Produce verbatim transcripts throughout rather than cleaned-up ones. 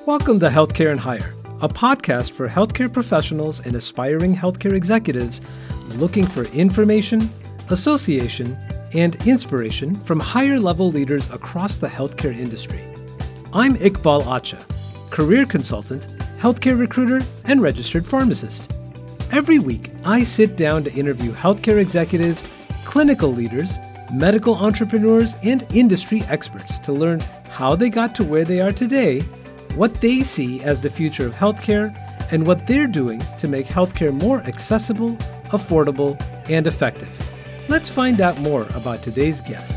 Welcome to Healthcare and Hire, a podcast for healthcare professionals and aspiring healthcare executives looking for information, association, and inspiration from higher-level leaders across the healthcare industry. I'm Iqbal Acha, career consultant, healthcare recruiter, and registered pharmacist. Every week, I sit down to interview healthcare executives, clinical leaders, medical entrepreneurs, and industry experts to learn how they got to where they are today, what they see as the future of healthcare, and what they're doing to make healthcare more accessible, affordable, and effective. Let's find out more about today's guest.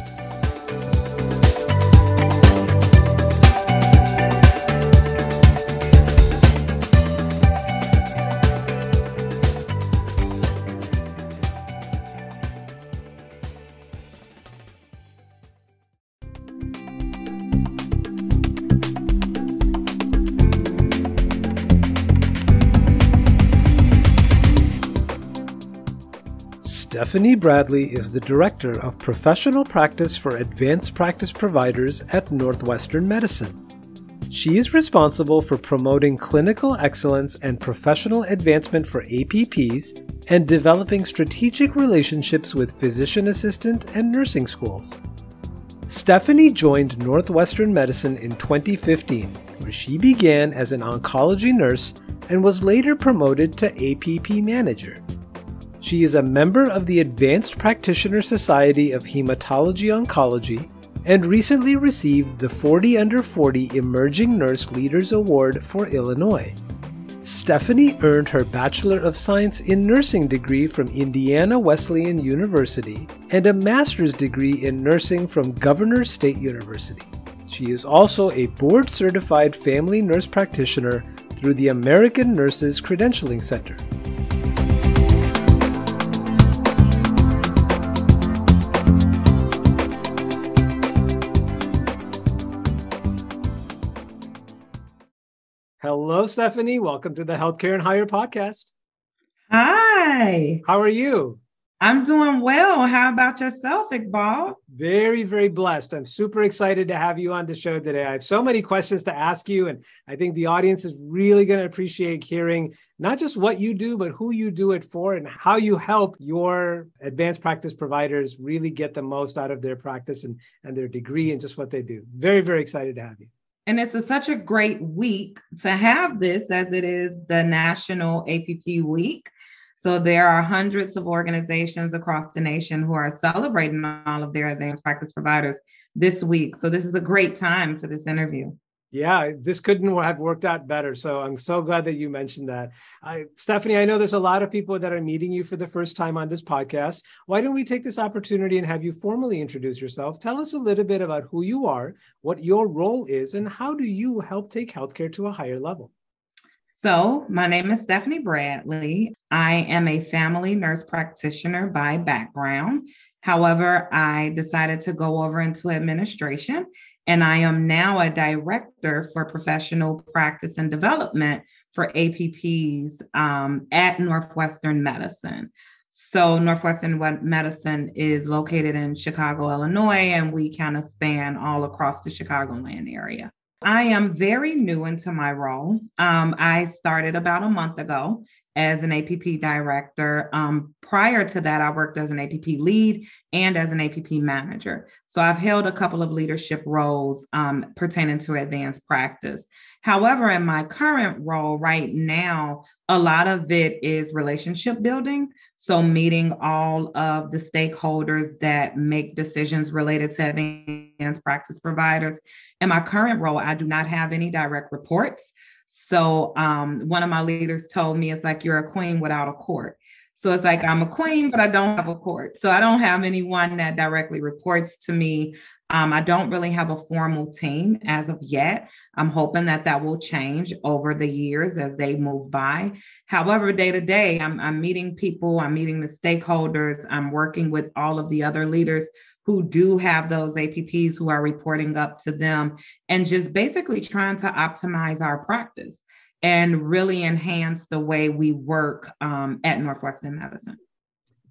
Stephanie Bradley is the Director of Professional Practice for Advanced Practice Providers at Northwestern Medicine. She is responsible for promoting clinical excellence and professional advancement for A P Ps and developing strategic relationships with physician assistant and nursing schools. Stephanie joined Northwestern Medicine in twenty fifteen, where she began as an oncology nurse and was later promoted to A P P manager. She is a member of the Advanced Practitioner Society of Hematology Oncology and recently received the forty under forty Emerging Nurse Leaders Award for Illinois. Stephanie earned her Bachelor of Science in Nursing degree from Indiana Wesleyan University and a master's degree in nursing from Governor State University. She is also a board-certified family nurse practitioner through the American Nurses Credentialing Center. Hello, Stephanie. Welcome to the Healthcare and Hire podcast. Hi. How are you? I'm doing well. How about yourself, Iqbal? Very, very blessed. I'm super excited to have you on the show today. I have so many questions to ask you, and I think the audience is really going to appreciate hearing not just what you do, but who you do it for and how you help your advanced practice providers really get the most out of their practice and, and their degree and just what they do. Very, very excited to have you. And it's a, such a great week to have this, as it is the National A P P Week. So there are hundreds of organizations across the nation who are celebrating all of their advanced practice providers this week. So this is a great time for this interview. Yeah, this couldn't have worked out better. So I'm so glad that you mentioned that. I, Stephanie, I know there's a lot of people that are meeting you for the first time on this podcast. Why don't we take this opportunity and have you formally introduce yourself? Tell us a little bit about who you are, what your role is, and how do you help take healthcare to a higher level? So my name is Stephanie Bradley. I am a family nurse practitioner by background. However, I decided to go over into administration. And I am now a director for professional practice and development for A P Ps um, at Northwestern Medicine. So Northwestern Medicine is located in Chicago, Illinois, and we kind of span all across the Chicagoland area. I am very new into my role. Um, I started about a month ago as an A P P director. Um, prior to that, I worked as an A P P lead and as an A P P manager. So I've held a couple of leadership roles um, pertaining to advanced practice. However, in my current role right now, a lot of it is relationship building. So meeting all of the stakeholders that make decisions related to advanced practice providers. In my current role, I do not have any direct reports. So um, one of my leaders told me, it's like you're a queen without a court. So it's like I'm a queen, but I don't have a court. So I don't have anyone that directly reports to me. Um, I don't really have a formal team as of yet. I'm hoping that that will change over the years as they move by. However, day to day, I'm, I'm meeting people, I'm meeting the stakeholders, I'm working with all of the other leaders who do have those A P Ps who are reporting up to them, and just basically trying to optimize our practice and really enhance the way we work um, at Northwestern Medicine.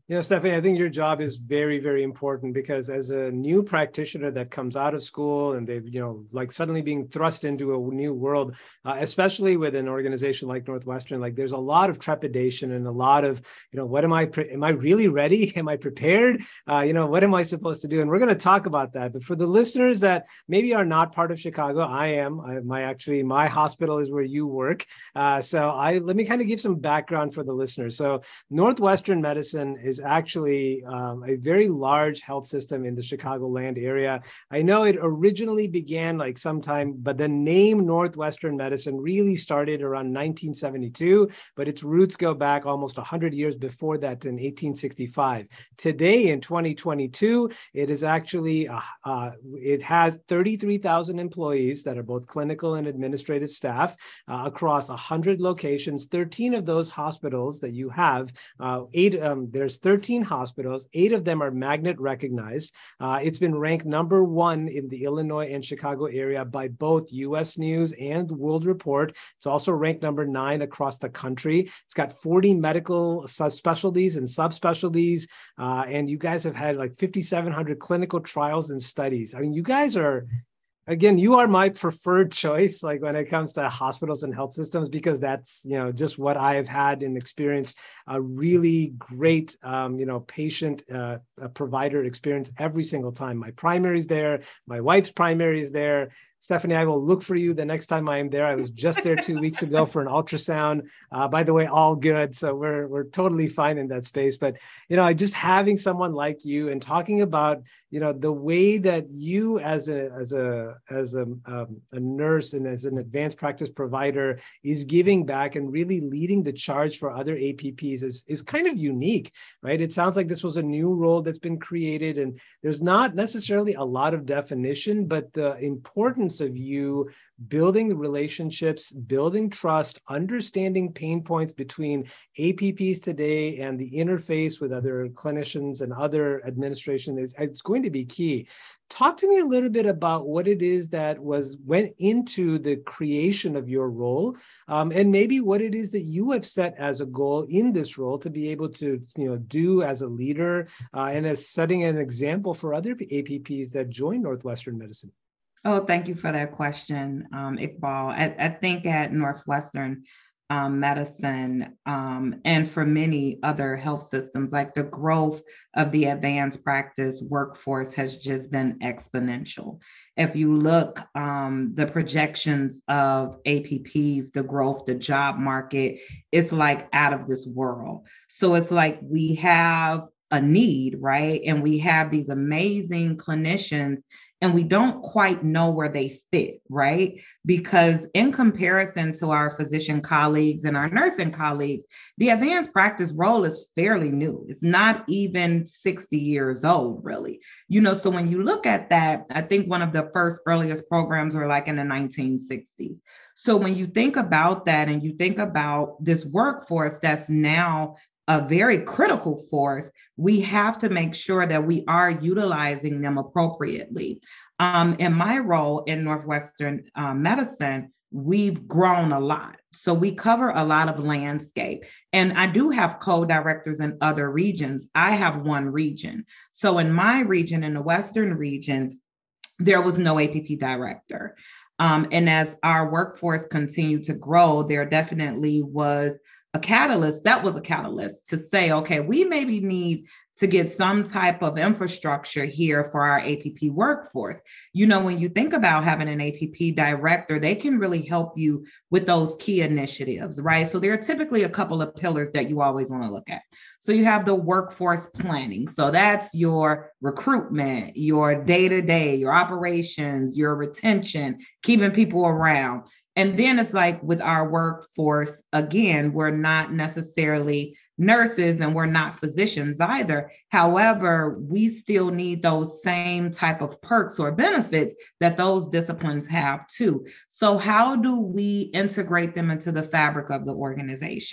You know, Stephanie, I think your job is very, very important because as a new practitioner that comes out of school and they've, you know, like suddenly being thrust into a new world, uh, especially with an organization like Northwestern, like there's a lot of trepidation and a lot of, you know, what am I, pre- am I really ready? Am I prepared? Uh, you know, what am I supposed to do? And we're going to talk about that. But for the listeners that maybe are not part of Chicago, I am. I, my actually, my hospital is where you work. Uh, so I let me kind of give some background for the listeners. So Northwestern Medicine is actually um, a very large health system in the Chicagoland area. I know it originally began like sometime, but the name Northwestern Medicine really started around nineteen seventy-two, but its roots go back almost one hundred years before that in eighteen sixty-five. Today in twenty twenty-two, it is actually, uh, uh, it has thirty-three thousand employees that are both clinical and administrative staff uh, across one hundred locations, thirteen of those hospitals that you have, uh, eight, um, there's thirteen hospitals, eight of them are magnet recognized. Uh, it's been ranked number one in the Illinois and Chicago area by both U S News and World Report. It's also ranked number nine across the country. It's got forty medical subspecialties and subspecialties. Uh, and you guys have had like fifty-seven hundred clinical trials and studies. I mean, you guys are, again, you are my preferred choice, like when it comes to hospitals and health systems, because that's, you know, just what I've had and experienced a really great, um, you know, patient uh, provider experience every single time. My primary is there. My wife's primary is there. Stephanie, I will look for you the next time I am there. I was just there two weeks ago for an ultrasound. Uh, by the way, all good. So we're we're totally fine in that space. But, you know, just having someone like you and talking about, you know, the way that you as a as a as a, um, a nurse and as an advanced practice provider is giving back and really leading the charge for other A P Ps is, is kind of unique, right? It sounds like this was a new role that's been created, and there's not necessarily a lot of definition, but the importance of you building the relationships, building trust, understanding pain points between A P Ps today and the interface with other clinicians and other administration is it's going to be key. Talk to me a little bit about what it is that was went into the creation of your role, um, and maybe what it is that you have set as a goal in this role to be able to, you know, do as a leader uh, and as setting an example for other A P Ps that join Northwestern Medicine. Oh, thank you for that question, um, Iqbal. I, I think at Northwestern um, Medicine um, and for many other health systems, like the growth of the advanced practice workforce has just been exponential. If you look, um, the projections of A P Ps, the growth, the job market, it's like out of this world. So it's like we have a need, right? And we have these amazing clinicians and we don't quite know where they fit, right? Because in comparison to our physician colleagues and our nursing colleagues, the advanced practice role is fairly new. It's not even sixty years old, really. You know, so when you look at that, I think one of the first earliest programs were like in the nineteen sixties. So when you think about that and you think about this workforce that's now a very critical force, we have to make sure that we are utilizing them appropriately. Um, in my role in Northwestern uh, Medicine, we've grown a lot. So we cover a lot of landscape. And I do have co-directors in other regions. I have one region. So in my region, in the Western region, there was no A P P director. Um, and as our workforce continued to grow, there definitely was a catalyst, that was a catalyst to say, okay, we maybe need to get some type of infrastructure here for our A P P workforce. You know, when you think about having an A P P director, they can really help you with those key initiatives, right? So there are typically a couple of pillars that you always want to look at. So you have the workforce planning. So that's your recruitment, your day-to-day, your operations, your retention, keeping people around. And then it's like with our workforce, again, we're not necessarily nurses and we're not physicians either. However, we still need those same type of perks or benefits that those disciplines have too. So how do we integrate them into the fabric of the organization?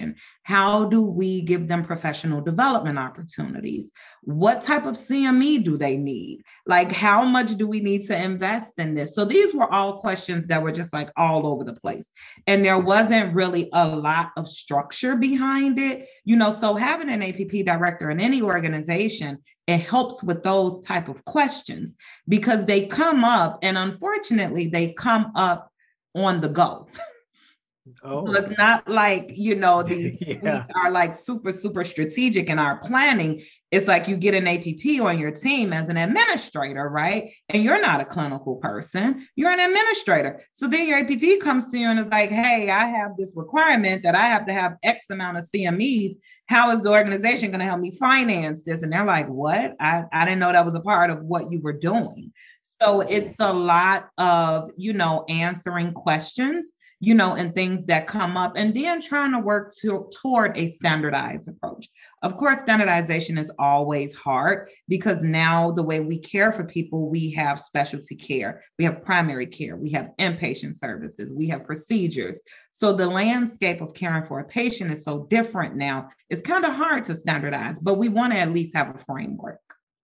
How do we give them professional development opportunities? What type of C M E do they need? Like, how much do we need to invest in this? So these were all questions that were just like all over the place. And there wasn't really a lot of structure behind it. You know, so having an A P P director in any organization, it helps with those type of questions because they come up, and unfortunately, they come up on the go. Oh. So it's not like, you know, these yeah. we are like super, super strategic in our planning. It's like you get an A P P on your team as an administrator, right? And you're not a clinical person, you're an administrator. So then your A P P comes to you and is like, hey, I have this requirement that I have to have X amount of C M Es. How is the organization going to help me finance this? And they're like, what? I, I didn't know that was a part of what you were doing. So it's a lot of, you know, answering questions, you know, and things that come up, and then trying to work to, toward a standardized approach. Of course, standardization is always hard because now the way we care for people, we have specialty care, we have primary care, we have inpatient services, we have procedures. So the landscape of caring for a patient is so different now. It's kind of hard to standardize, but we want to at least have a framework.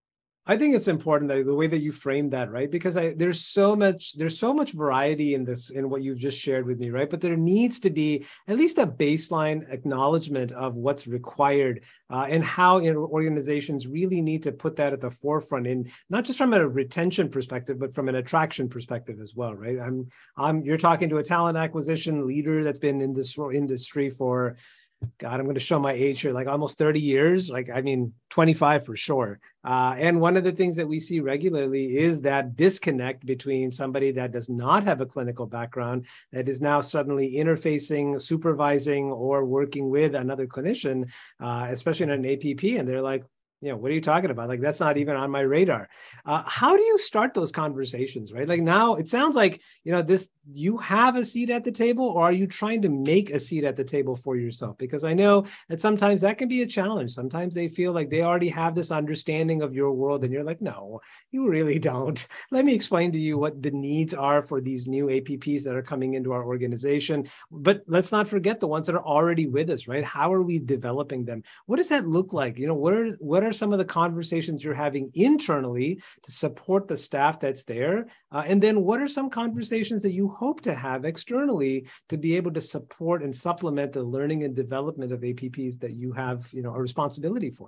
I think it's important that the way that you frame that, right? Because I, there's so much, there's so much variety in this, in what you've just shared with me, right? But there needs to be at least a baseline acknowledgement of what's required uh, and how you know, organizations really need to put that at the forefront, in not just from a retention perspective, but from an attraction perspective as well, right? I'm, I'm, you're talking to a talent acquisition leader that's been in this industry for, God, I'm going to show my age here, like almost thirty years, like, I mean, twenty-five for sure. Uh, and one of the things that we see regularly is that disconnect between somebody that does not have a clinical background, that is now suddenly interfacing, supervising, or working with another clinician, uh, especially in an A P P. And they're like, you know, what are you talking about? Like, that's not even on my radar. Uh, how do you start those conversations, right? Like now it sounds like, you know, this, you have a seat at the table, or are you trying to make a seat at the table for yourself? Because I know that sometimes that can be a challenge. Sometimes they feel like they already have this understanding of your world and you're like, no, you really don't. Let me explain to you what the needs are for these new A P Ps that are coming into our organization. But let's not forget the ones that are already with us, right? How are we developing them? What does that look like? You know, what are, what are some of the conversations you're having internally to support the staff that's there? Uh, and then what are some conversations that you hope to have externally to be able to support and supplement the learning and development of A P Ps that you have, you know, a responsibility for?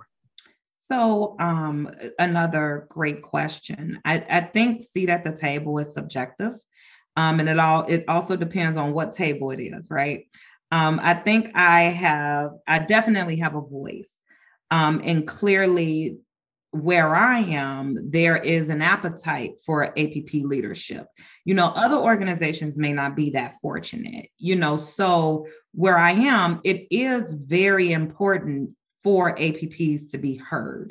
So um, another great question. I, I think seat at the table is subjective. Um, and it all, it also depends on what table it is, right? Um, I think I have, I definitely have a voice. Um, and clearly where I am, there is an appetite for A P P leadership. You know, other organizations may not be that fortunate, you know, so where I am, it is very important for A P Ps to be heard.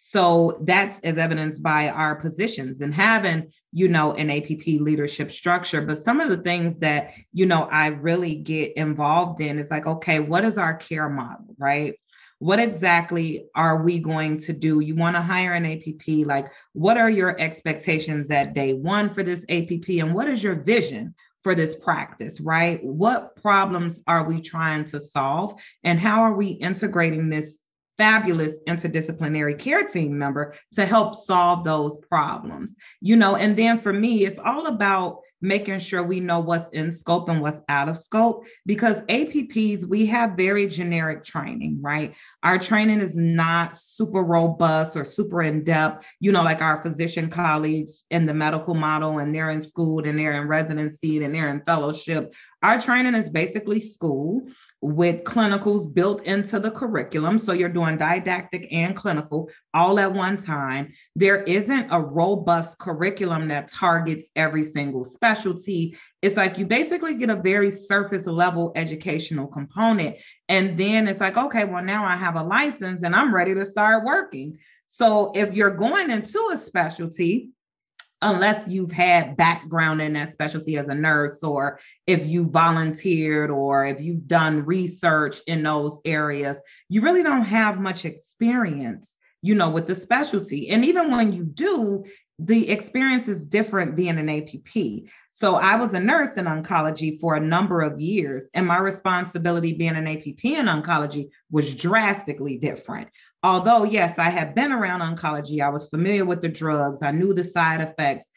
So that's as evidenced by our positions and having, you know, an A P P leadership structure. But some of the things that, you know, I really get involved in is like, okay, what is our care model, right? What exactly are we going to do? You want to hire an A P P, like what are your expectations at day one for this A P P? And what is your vision for this practice, right? What problems are we trying to solve? And how are we integrating this fabulous interdisciplinary care team member to help solve those problems? You know, and then for me, it's all about making sure we know what's in scope and what's out of scope, because A P Ps, we have very generic training, right? Our training is not super robust or super in-depth, you know, like our physician colleagues in the medical model, and they're in school and they're in residency and they're in fellowship. Our training is basically school with clinicals built into the curriculum. So you're doing didactic and clinical all at one time. There isn't a robust curriculum that targets every single specialty. It's like you basically get a very surface level educational component. And then it's like, okay, well, now I have a license and I'm ready to start working. So if you're going into a specialty, unless you've had background in that specialty as a nurse, or if you volunteered, or if you've done research in those areas, you really don't have much experience, you know, with the specialty. And even when you do, the experience is different being an A P P. So I was a nurse in oncology for a number of years, and my responsibility being an A P P in oncology was drastically different. Although, yes, I had been around oncology, I was familiar with the drugs, I knew the side effects.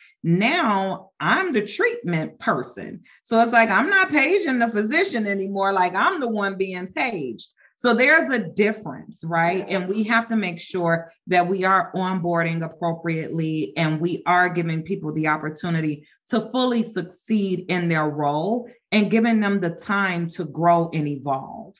Now I'm the treatment person. So it's like, I'm not paging the physician anymore, like I'm the one being paged. So there's a difference, right? And we have to make sure that we are onboarding appropriately and we are giving people the opportunity to fully succeed in their role and giving them the time to grow and evolve.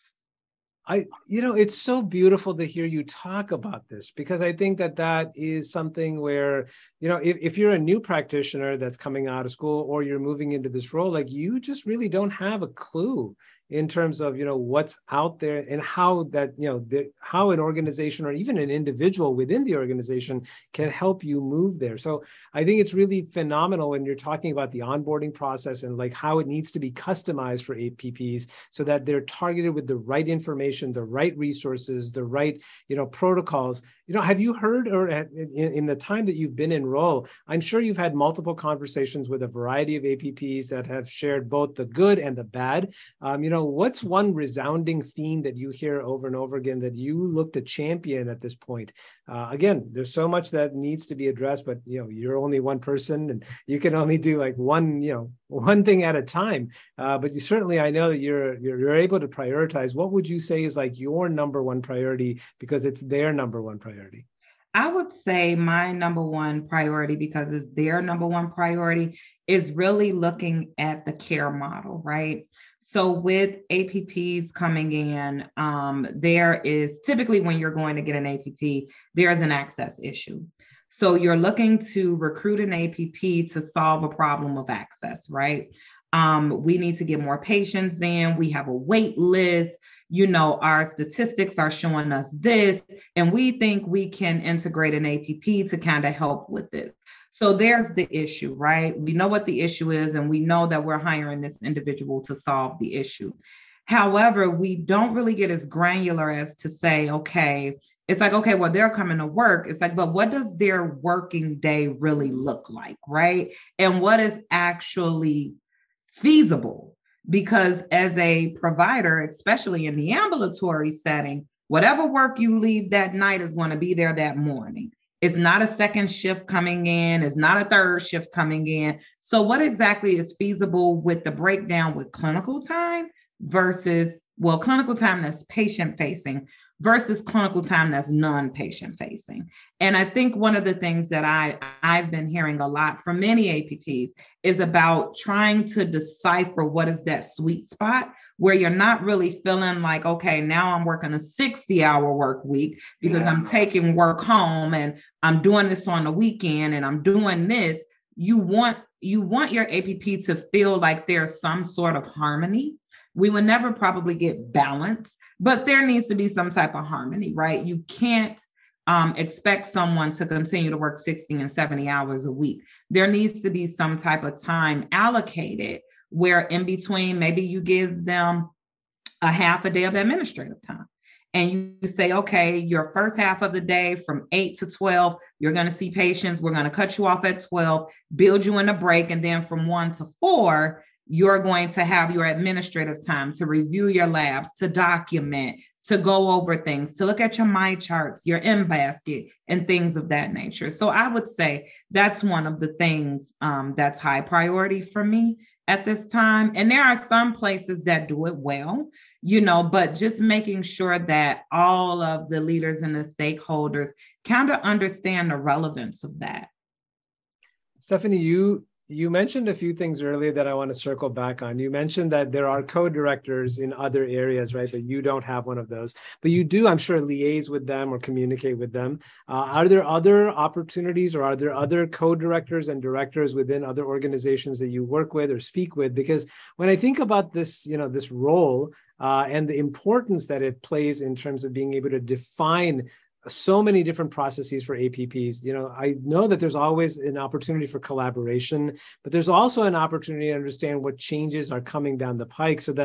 I, you know, it's so beautiful to hear you talk about this, because I think that that is something where, you know, if, if you're a new practitioner that's coming out of school or you're moving into this role, like you just really don't have a clue in terms of, you know, what's out there and how that, you know, the, how an organization or even an individual within the organization can help you move there. So I think it's really phenomenal when you're talking about the onboarding process and like how it needs to be customized for A P Ps so that they're targeted with the right information, the right resources, the right, you know, protocols. You know, have you heard, or in, in the time that you've been in role, I'm sure you've had multiple conversations with a variety of A P Ps that have shared both the good and the bad. Um, you know, what's one resounding theme that you hear over and over again that you look to champion at this point? Uh, again, there's so much that needs to be addressed, but, you know, you're only one person and you can only do like one, you know, one thing at a time. Uh, but you certainly, I know that you're, you're, you're able to prioritize. What would you say is like your number one priority because it's their number one priority? I would say my number one priority, because it's their number one priority, is really looking at the care model, right? So with A P Ps coming in, um, there is typically when you're going to get an A P P, there's an access issue. So you're looking to recruit an A P P to solve a problem of access, right? Um, we need to get more patients in. We have a wait list. You know, our statistics are showing us this, and we think we can integrate an A P P to kind of help with this. So there's the issue, right? We know what the issue is, and we know that we're hiring this individual to solve the issue. However, we don't really get as granular as to say, okay, it's like, okay, well, they're coming to work. It's like, but what does their working day really look like, right? And what is actually feasible? Because as a provider, especially in the ambulatory setting, whatever work you leave that night is going to be there that morning. It's not a second shift coming in. It's not a third shift coming in. So what exactly is feasible with the breakdown with clinical time versus, well, clinical time that's patient facing versus clinical time that's non-patient facing. And I think one of the things that I, I've been hearing a lot from many A P Ps is about trying to decipher what is that sweet spot where you're not really feeling like, okay, now I'm working a sixty hour work week because I'm taking work home and I'm doing this on the weekend and I'm doing this. You want, you want your A P P to feel like there's some sort of harmony. We will never probably get balance, but there needs to be some type of harmony, right? You can't um, expect someone to continue to work sixty and seventy hours a week. There needs to be some type of time allocated where in between, maybe you give them a half a day of administrative time. And you say, okay, your first half of the day from eight to twelve, you're going to see patients. We're going to cut you off at twelve, build you in a break. And then from one to four, you're going to have your administrative time to review your labs, to document, to go over things, to look at your My Charts, your M-Basket, and things of that nature. So I would say that's one of the things um, that's high priority for me at this time. And there are some places that do it well, you know, but just making sure that all of the leaders and the stakeholders kind of understand the relevance of that. Stephanie, you You mentioned a few things earlier that I want to circle back on. You mentioned that there are co-directors in other areas, right? But you don't have one of those. But you do, I'm sure, liaise with them or communicate with them. Uh, are there other opportunities or are there other co-directors and directors within other organizations that you work with or speak with? Because when I think about this, you know, this role uh, and the importance that it plays in terms of being able to define so many different processes for A P Ps. You know, I know that there's always an opportunity for collaboration, but there's also an opportunity to understand what changes are coming down the pike so that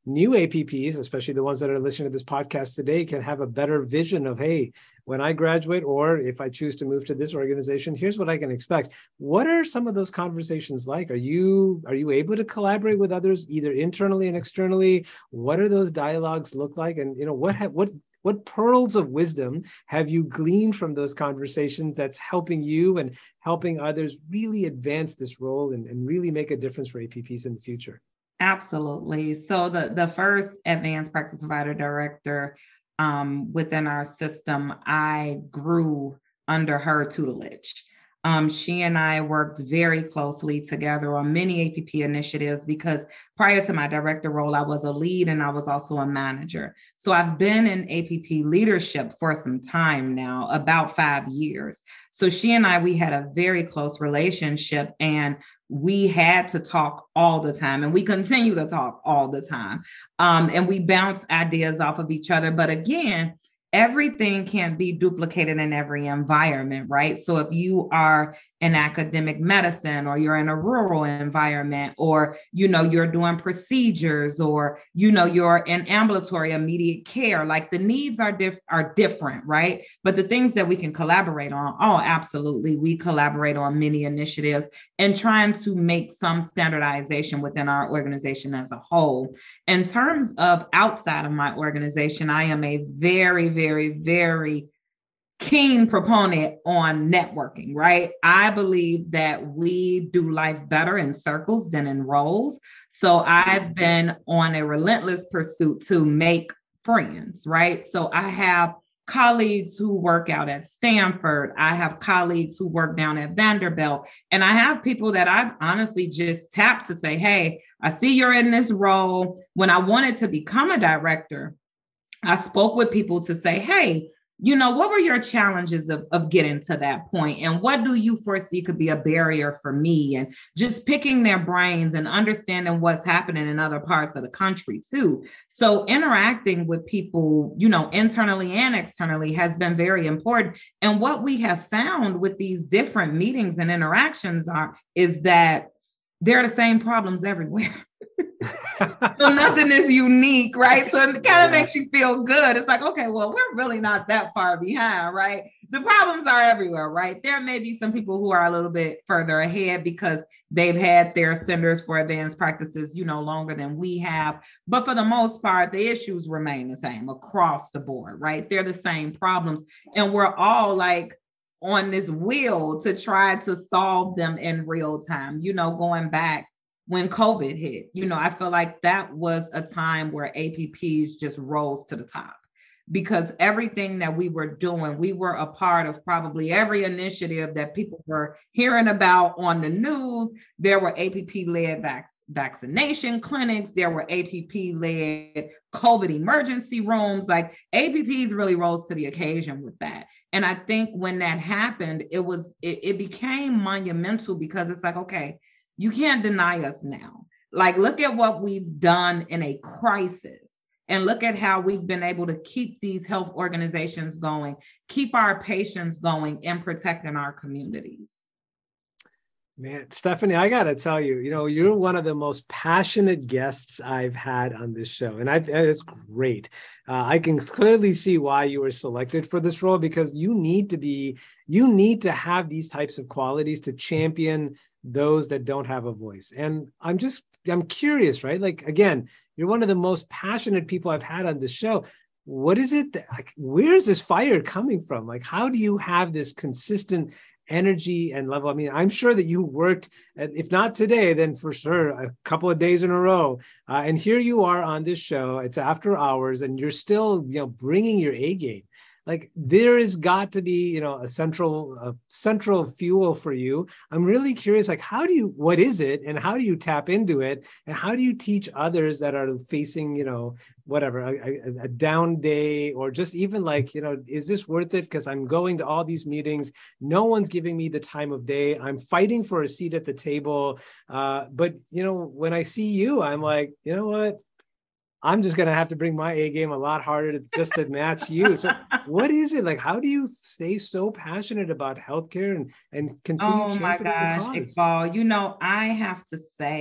new A P Ps, especially the ones that are listening to this podcast today, can have a better vision of, hey, when I graduate, or if I choose to move to this organization, here's what I can expect. What are some of those conversations like? Are you are you able to collaborate with others, either internally and externally? What are those dialogues look like? And you know, what have, what what pearls of wisdom have you gleaned from those conversations that's helping you and helping others really advance this role and, and really make a difference for A P Ps in the future? Absolutely. So the the first advanced practice provider director um, within our system, I grew under her tutelage. Um, she and I worked very closely together on many A P P initiatives because prior to my director role, I was a lead and I was also a manager. So I've been in A P P leadership for some time now, about five years. So she and I, we had a very close relationship, and we had to talk all the time, and we continue to talk all the time. Um, and we bounce ideas off of each other. But again, everything can't be duplicated in every environment, right? So if you are in academic medicine, or you're in a rural environment, or, you know, you're doing procedures, or, you know, you're in ambulatory immediate care, like the needs are diff- are different, right? But the things that we can collaborate on, oh, absolutely. We collaborate on many initiatives and trying to make some standardization within our organization as a whole. In terms of outside of my organization, I am a very, very, very keen proponent on networking, right? I believe that we do life better in circles than in roles. So I've been on a relentless pursuit to make friends, right? So I have colleagues who work out at Stanford. I have colleagues who work down at Vanderbilt. And I have people that I've honestly just tapped to say, hey, I see you're in this role. When I wanted to become a director, I spoke with people to say, hey, you know, what were your challenges of, of getting to that point? And what do you foresee could be a barrier for me? And just picking their brains and understanding what's happening in other parts of the country too. So interacting with people, you know, internally and externally has been very important. And what we have found with these different meetings and interactions are, is that they're the same problems everywhere. So nothing is unique, right? So it kind of yeah. makes you feel good. It's like, okay, well, we're really not that far behind, right? The problems are everywhere, right? There may be some people who are a little bit further ahead because they've had their centers for advanced practices, you know, longer than we have. But for the most part, the issues remain the same across the board, right? They're the same problems. And we're all like on this wheel to try to solve them in real time, you know, going back when COVID hit. You know, I feel like that was a time where A P Ps just rose to the top because everything that we were doing, we were a part of probably every initiative that people were hearing about on the news. There were A P P-led vac- vaccination clinics. There were A P P-led COVID emergency rooms. Like A P Ps really rose to the occasion with that. And I think when that happened, it was, it, it became monumental because it's like, okay, you can't deny us now. Like, look at what we've done in a crisis and look at how we've been able to keep these health organizations going, keep our patients going, and protecting our communities. Man, Stephanie, I got to tell you, you know, you're one of the most passionate guests I've had on this show. And I, it's great. Uh, I can clearly see why you were selected for this role, because you need to be, you need to have these types of qualities to champion those that don't have a voice. And I'm just, I'm curious, right? Like, again, you're one of the most passionate people I've had on this show. What is it that, like, where is this fire coming from? Like, how do you have this consistent energy and level? I mean, I'm sure that you worked, if not today, then for sure a couple of days in a row. Uh, and here you are on this show. It's after hours, and you're still, you know, bringing your A game. Like, there has got to be, you know, a central, a central fuel for you. I'm really curious, like, how do you, what is it, and how do you tap into it, and how do you teach others that are facing, you know, whatever, a, a down day, or just even like, you know, is this worth it? Because I'm going to all these meetings, no one's giving me the time of day, I'm fighting for a seat at the table. Uh, but, you know, when I see you, I'm like, you know what? I'm just going to have to bring my A game a lot harder to, just to match you. So what is it like? How do you stay so passionate about healthcare and, and continue oh championing my gosh, the cause? Iqbal, you know, I have to say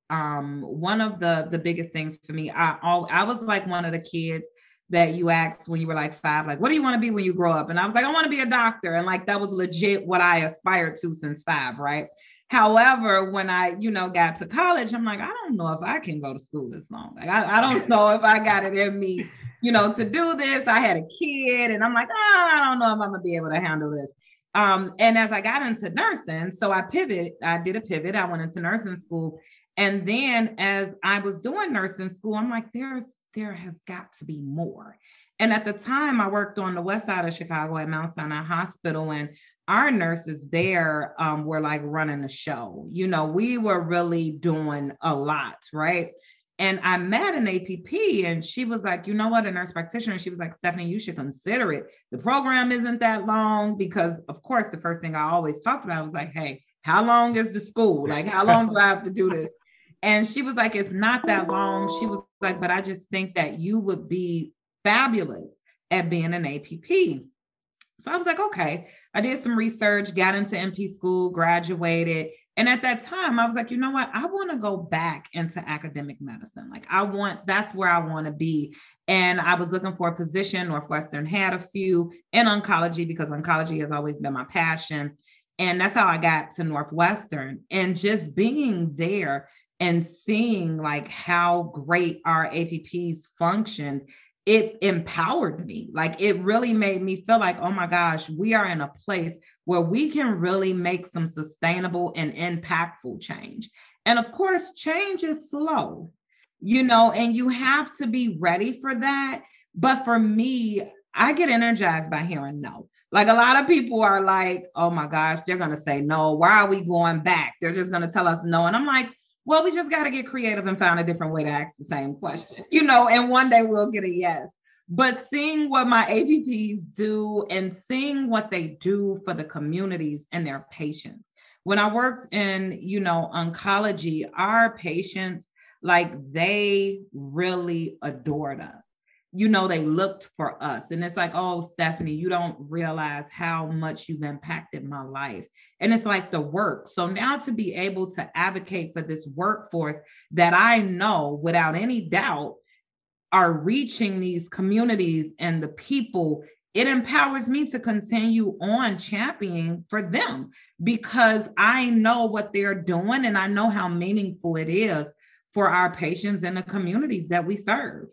Um, one of the the biggest things for me, I all I was like one of the kids that you asked when you were like five, like, what do you want to be when you grow up? And I was like, I want to be a doctor. And like, that was legit what I aspired to since five, right? However, when I, you know, got to college, I'm like, I don't know if I can go to school this long. Like, I, I don't know if I got it in me, you know, to do this. I had a kid and I'm like, oh, I don't know if I'm gonna be able to handle this. Um, and as I got into nursing, so I pivot, I did a pivot, I went into nursing school. And then as I was doing nursing school, I'm like, there's there has got to be more. And at the time, I worked on the west side of Chicago at Mount Sinai Hospital, and our nurses there um, were like running the show. You know, we were really doing a lot, right? And I met an A P P, and she was like, you know what, a nurse practitioner. She was like, Stephanie, you should consider it. The program isn't that long because, of course, the first thing I always talked about was like, hey, how long is the school? Like, how long do I have to do this? And she was like, it's not that long. She was like, but I just think that you would be fabulous at being an A P P. So I was like, okay. I did some research, got into N P school, graduated. And at that time, I was like, you know what? I want to go back into academic medicine. Like, I want, that's where I want to be. And I was looking for a position. Northwestern had a few in oncology because oncology has always been my passion. And that's how I got to Northwestern. And just being there and seeing like how great our A P Ps functioned, it empowered me. Like, it really made me feel like, oh my gosh, we are in a place where we can really make some sustainable and impactful change. And of course, change is slow, you know, and you have to be ready for that. But for me, I get energized by hearing no. Like, a lot of people are like, oh my gosh, they're going to say no. Why are we going back? They're just going to tell us no. And I'm like, well, we just got to get creative and find a different way to ask the same question, you know, and one day we'll get a yes. But seeing what my A P Ps do and seeing what they do for the communities and their patients. When I worked in, you know, oncology, our patients, like, they really adored us. You know, they looked for us. And it's like, oh, Stephanie, you don't realize how much you've impacted my life. And it's like the work. So now to be able to advocate for this workforce that I know without any doubt are reaching these communities and the people, it empowers me to continue on championing for them because I know what they're doing and I know how meaningful it is for our patients and the communities that we serve.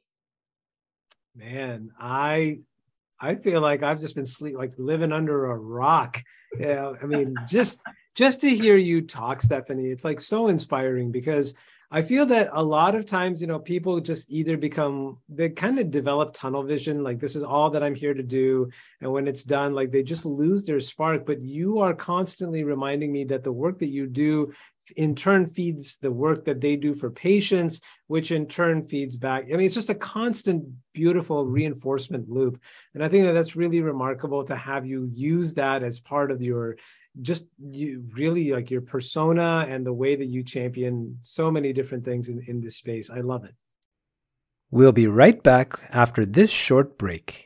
Man, I I feel like I've just been sleep like living under a rock. Yeah, I mean, just just to hear you talk, Stephanie, it's like so inspiring because I feel that a lot of times, you know, people just either become, they kind of develop tunnel vision, like this is all that I'm here to do. And when it's done, like they just lose their spark. But you are constantly reminding me that the work that you do in turn feeds the work that they do for patients, which in turn feeds back. I mean, it's just a constant, beautiful reinforcement loop. And I think that that's really remarkable to have you use that as part of your, just you really like your persona and the way that you champion so many different things in, in this space. I love it. We'll be right back after this short break.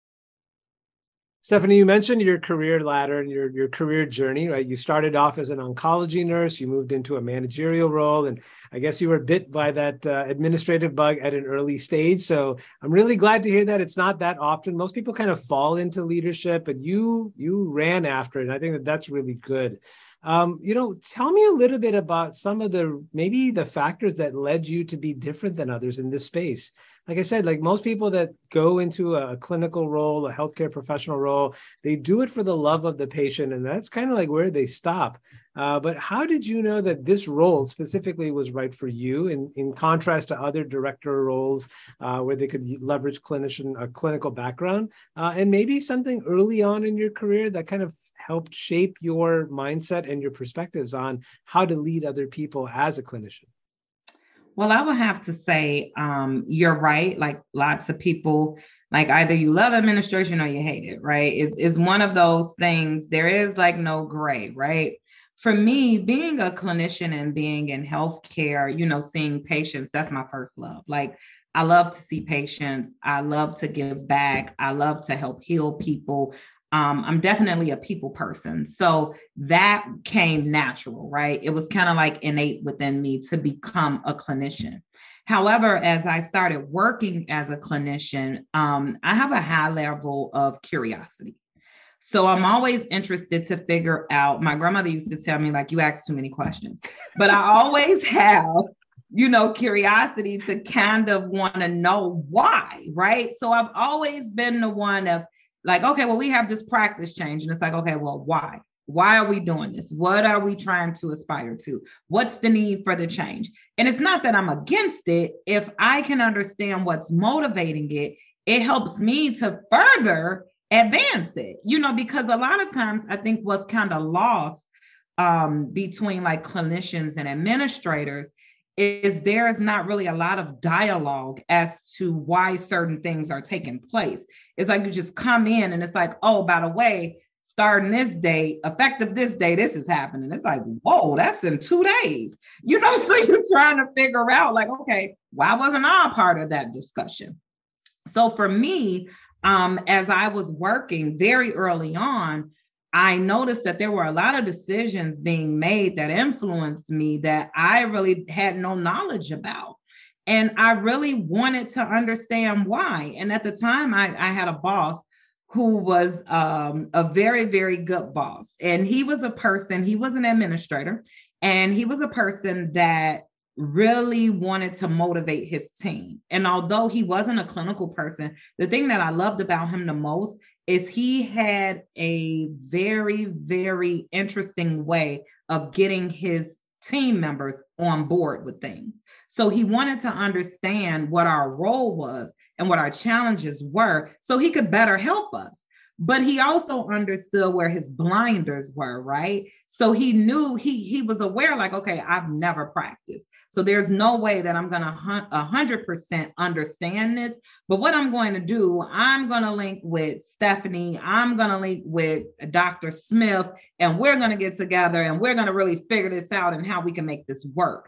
Stephanie, you mentioned your career ladder and your, your career journey, right? You started off as an oncology nurse, you moved into a managerial role, and I guess you were bit by that uh, administrative bug at an early stage. So I'm really glad to hear that. It's not that often. Most people kind of fall into leadership, but you you ran after it, and I think that that's really good. Um, you know, tell me a little bit about some of the, maybe the factors that led you to be different than others in this space. Like I said, like most people that go into a clinical role, a healthcare professional role, they do it for the love of the patient. And that's kind of like where they stop. Uh, but how did you know that this role specifically was right for you in, in contrast to other director roles uh, where they could leverage clinician, a clinical background uh, and maybe something early on in your career that kind of helped shape your mindset and your perspectives on how to lead other people as a clinician? Well, I would have to say um, you're right. Like lots of people, like either you love administration or you hate it, right? It's, it's one of those things. There is like no gray, right? For me, being a clinician and being in healthcare, you know, seeing patients, that's my first love. Like I love to see patients. I love to give back. I love to help heal people. Um, I'm definitely a people person. So that came natural, right? It was kind of like innate within me to become a clinician. However, as I started working as a clinician, um, I have a high level of curiosity. So I'm always interested to figure out. My grandmother used to tell me, like, you ask too many questions, but I always have, you know, curiosity to kind of want to know why, right? So I've always been the one of like, okay, well, we have this practice change. And it's like, okay, well, why? Why are we doing this? What are we trying to aspire to? What's the need for the change? And it's not that I'm against it. If I can understand what's motivating it, it helps me to further advance it, you know, because a lot of times I think what's kind of lost um, between like clinicians and administrators is there is not really a lot of dialogue as to why certain things are taking place. It's like you just come in and it's like, oh, by the way, starting this day, effective this day, this is happening. It's like, whoa, that's in two days. You know, so you're trying to figure out like, okay, why wasn't I a part of that discussion? So for me, um, as I was working very early on, I noticed that there were a lot of decisions being made that influenced me that I really had no knowledge about. And I really wanted to understand why. And at the time, I, I had a boss who was um, a very, very good boss. And he was a person, he was an administrator, and he was a person that really wanted to motivate his team. And although he wasn't a clinical person, the thing that I loved about him the most is he had a very, very interesting way of getting his team members on board with things. So he wanted to understand what our role was and what our challenges were so he could better help us. But he also understood where his blinders were, right? So he knew, he, he was aware like, okay, I've never practiced. So there's no way that I'm going to one hundred percent understand this. But what I'm going to do, I'm going to link with Stephanie. I'm going to link with Doctor Smith, and we're going to get together and we're going to really figure this out and how we can make this work.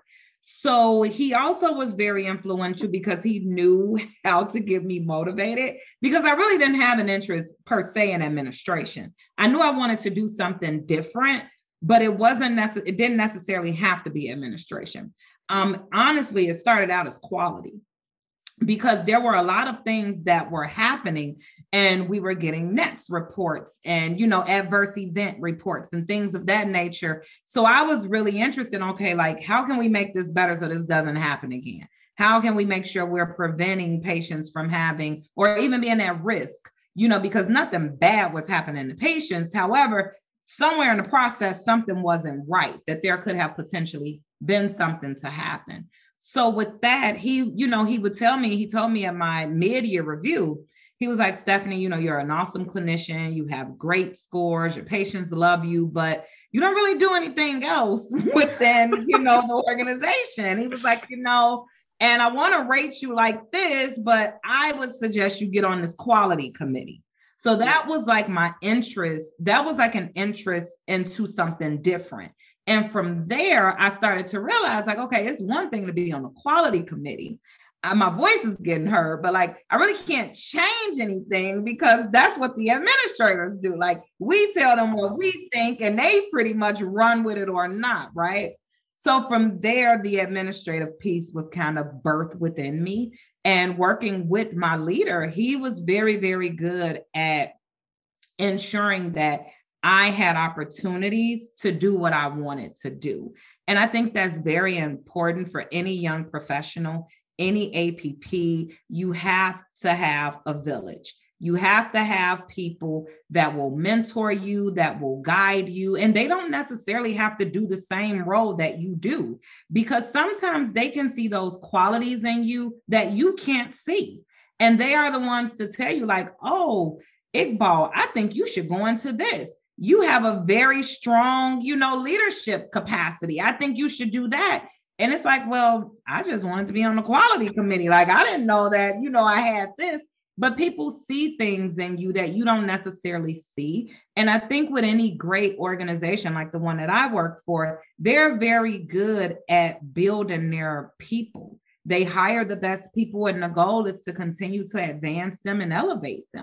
So he also was very influential because he knew how to get me motivated, because I really didn't have an interest per se in administration. I knew I wanted to do something different, but it wasn't necessarily, it didn't necessarily have to be administration. Um, honestly, it started out as quality, because there were a lot of things that were happening and we were getting next reports and, you know, adverse event reports and things of that nature. So I was really interested, okay, like, how can we make this better so this doesn't happen again? How can we make sure we're preventing patients from having, or even being at risk, you know, because nothing bad was happening to patients. However, somewhere in the process, something wasn't right, that there could have potentially been something to happen. So with that, he, you know, he would tell me, he told me at my mid-year review, he was like, Stephanie, you know, you're an awesome clinician. You have great scores. Your patients love you, but you don't really do anything else within, you know, the organization. He was like, you know, and I want to rate you like this, but I would suggest you get on this quality committee. So that was like my interest. That was like an interest into something different. And from there, I started to realize like, okay, it's one thing to be on the quality committee. Uh, my voice is getting heard, but like, I really can't change anything because that's what the administrators do. Like, we tell them what we think and they pretty much run with it or not, right? So from there, the administrative piece was kind of birthed within me. And working with my leader, he was very, very good at ensuring that I had opportunities to do what I wanted to do. And I think that's very important for any young professional, any A P P. You have to have a village. You have to have people that will mentor you, that will guide you. And they don't necessarily have to do the same role that you do, because sometimes they can see those qualities in you that you can't see. And they are the ones to tell you like, oh, Iqbal, I think you should go into this. You have a very strong, you know, leadership capacity. I think you should do that. And it's like, well, I just wanted to be on the quality committee. Like, I didn't know that, you know, I had this, but people see things in you that you don't necessarily see. And I think with any great organization like the one that I work for, they're very good at building their people. They hire the best people, and the goal is to continue to advance them and elevate them.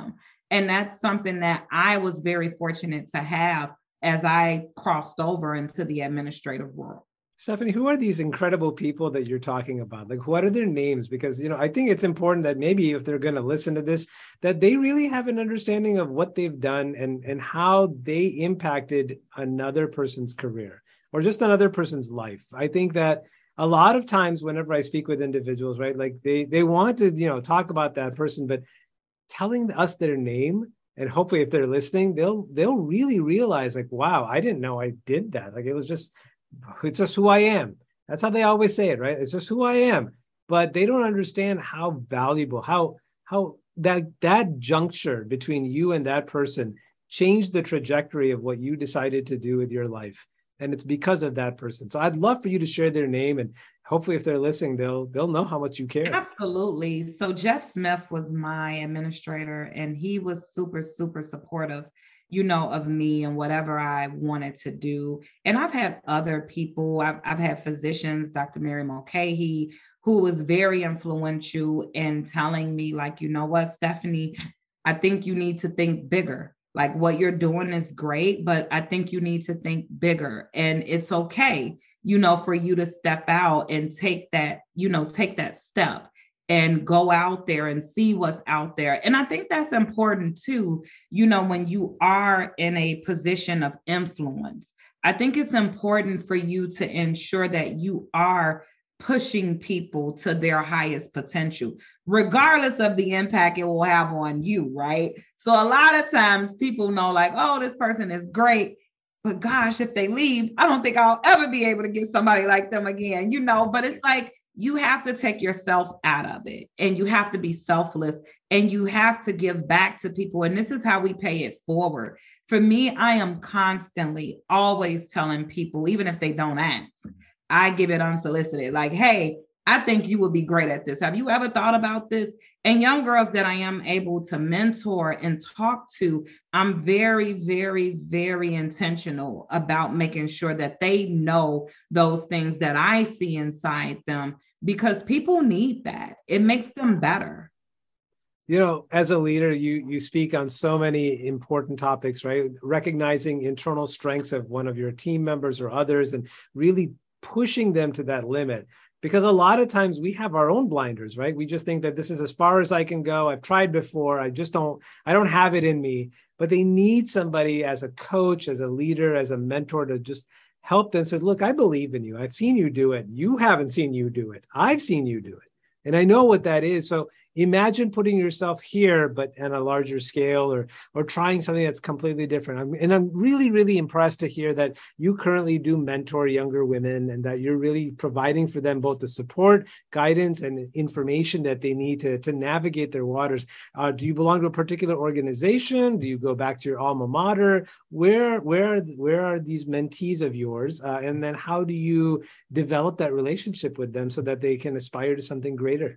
And that's something that I was very fortunate to have as I crossed over into the administrative world. Stephanie, who are these incredible people that you're talking about? Like, what are their names? Because, you know, I think it's important that maybe if they're going to listen to this, that they really have an understanding of what they've done and, and how they impacted another person's career or just another person's life. I think that a lot of times whenever I speak with individuals, right, like they, they want to, you know, talk about that person, but telling us their name, and hopefully if they're listening, they'll, they'll really realize like, wow, I didn't know I did that. Like, it was just, it's just who I am. That's how they always say it, right? It's just who I am. But they don't understand how valuable, how, how that, that juncture between you and that person changed the trajectory of what you decided to do with your life. And it's because of that person. So I'd love for you to share their name, and hopefully if they're listening, they'll, they'll know how much you care. Absolutely. So Jeff Smith was my administrator, and he was super, super supportive, you know, of me and whatever I wanted to do. And I've had other people, I've, I've had physicians, Doctor Mary Mulcahy, who was very influential in telling me like, you know what, Stephanie, I think you need to think bigger. Like, what you're doing is great, but I think you need to think bigger, and it's okay, you know, for you to step out and take that, you know, take that step and go out there and see what's out there. And I think that's important too, you know, when you are in a position of influence. I think it's important for you to ensure that you are pushing people to their highest potential, regardless of the impact it will have on you, right? So a lot of times people know like, oh, this person is great, but gosh, if they leave, I don't think I'll ever be able to get somebody like them again, you know, but it's like, you have to take yourself out of it, and you have to be selfless, and you have to give back to people. And this is how we pay it forward. For me, I am constantly always telling people, even if they don't ask, I give it unsolicited. Like, hey, I think you would be great at this. Have you ever thought about this? And young girls that I am able to mentor and talk to, I'm very, very, very intentional about making sure that they know those things that I see inside them, because people need that. It makes them better. You know, as a leader, you you speak on so many important topics, right? Recognizing internal strengths of one of your team members or others, and really pushing them to that limit. Because a lot of times we have our own blinders, right? We just think that this is as far as I can go. I've tried before. I just don't, I don't have it in me. But they need somebody as a coach, as a leader, as a mentor to just help them. Says, look, I believe in you. I've seen you do it. You haven't seen you do it. I've seen you do it. And I know what that is. So imagine putting yourself here, but on a larger scale, or or trying something that's completely different. I'm, and I'm really, really impressed to hear that you currently do mentor younger women, and that you're really providing for them both the support, guidance, and information that they need to, to navigate their waters. Uh, do you belong to a particular organization? Do you go back to your alma mater? Where, where, where are these mentees of yours? Uh, and then how do you develop that relationship with them so that they can aspire to something greater?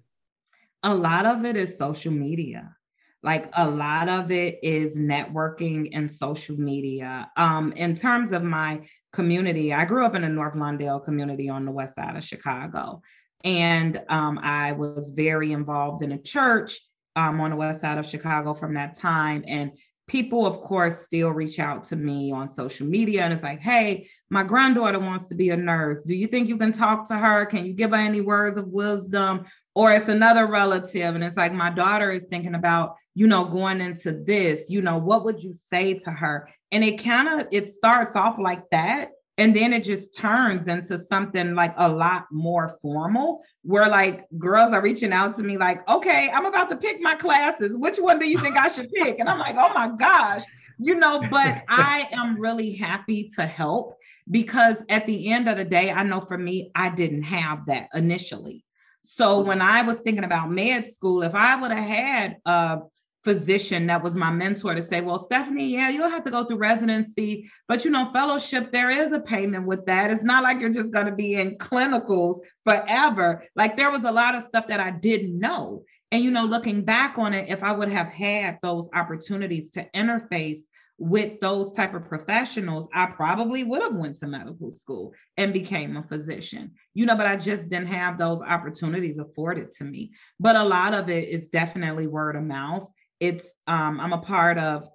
A lot of it is social media. Like, a lot of it is networking and social media. Um, in terms of my community, I grew up in a North Lawndale community on the west side of Chicago. And um, I was very involved in a church um, on the west side of Chicago from that time. And people, of course, still reach out to me on social media. And it's like, hey, my granddaughter wants to be a nurse. Do you think you can talk to her? Can you give her any words of wisdom? Or it's another relative, and it's like, my daughter is thinking about, you know, going into this, you know, what would you say to her? And it kind of, it starts off like that. And then it just turns into something like a lot more formal, where like girls are reaching out to me like, okay, I'm about to pick my classes. Which one do you think I should pick? And I'm like, oh my gosh, you know, but I am really happy to help, because at the end of the day, I know for me, I didn't have that initially. So when I was thinking about med school, if I would have had a physician that was my mentor to say, well, Stephanie, yeah, you'll have to go through residency, but you know, fellowship, there is a payment with that. It's not like you're just going to be in clinicals forever. Like, there was a lot of stuff that I didn't know. And, you know, looking back on it, if I would have had those opportunities to interface with those type of professionals, I probably would have went to medical school and became a physician, you know, but I just didn't have those opportunities afforded to me. But a lot of it is definitely word of mouth. It's um, I'm a part of